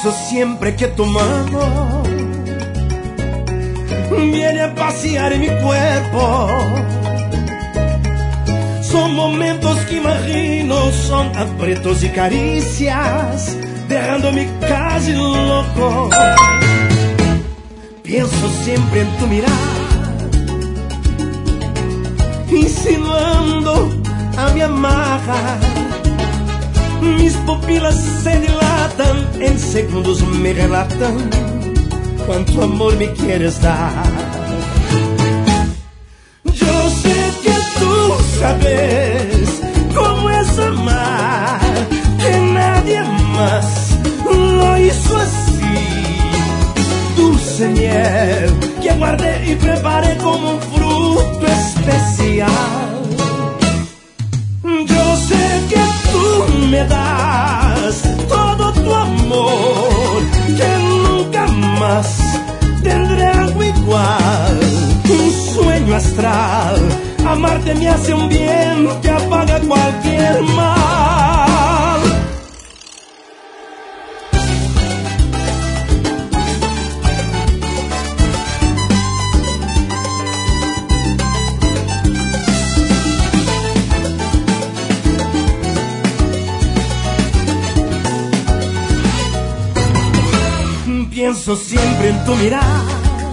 Pienso siempre que tu mano viene a pasear en mi cuerpo. Son momentos que imagino, son aprietos y caricias, dejándome casi loco. Pienso siempre en tu mirar, insinuando a mi amar. Mis pupilas se dilatan, en segundos me relatan cuánto amor me quieres dar. Yo sé que tú sabes cómo es amar, que nadie más lo hizo así. Dulce miel que guardé y preparé como un fruto especial. Yo sé que tú me das todo tu amor, que nunca más tendré algo igual. Un sueño astral, amarte me hace un bien que apaga cualquier mal. Pienso siempre en tu mirar,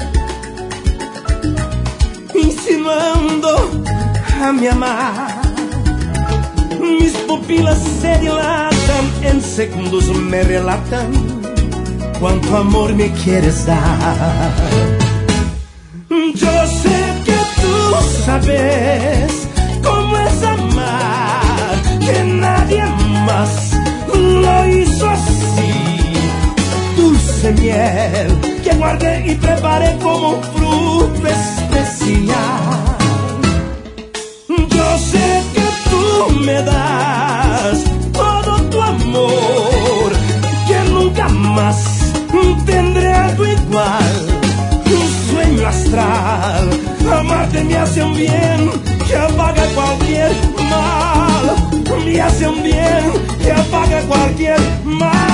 insinuando a mi amar. Mis pupilas se dilatan, en segundos me relatan cuánto amor me quieres dar. Yo sé que tú sabes cómo es amar, que nadie más lo hizo así. Dulce miel que guardé y preparé como un fruto especial. Yo sé que tú me das todo tu amor, que nunca más tendré algo igual. Un sueño astral, amarte me hace un bien que apaga cualquier mal. Me hace un bien que apaga cualquier mal.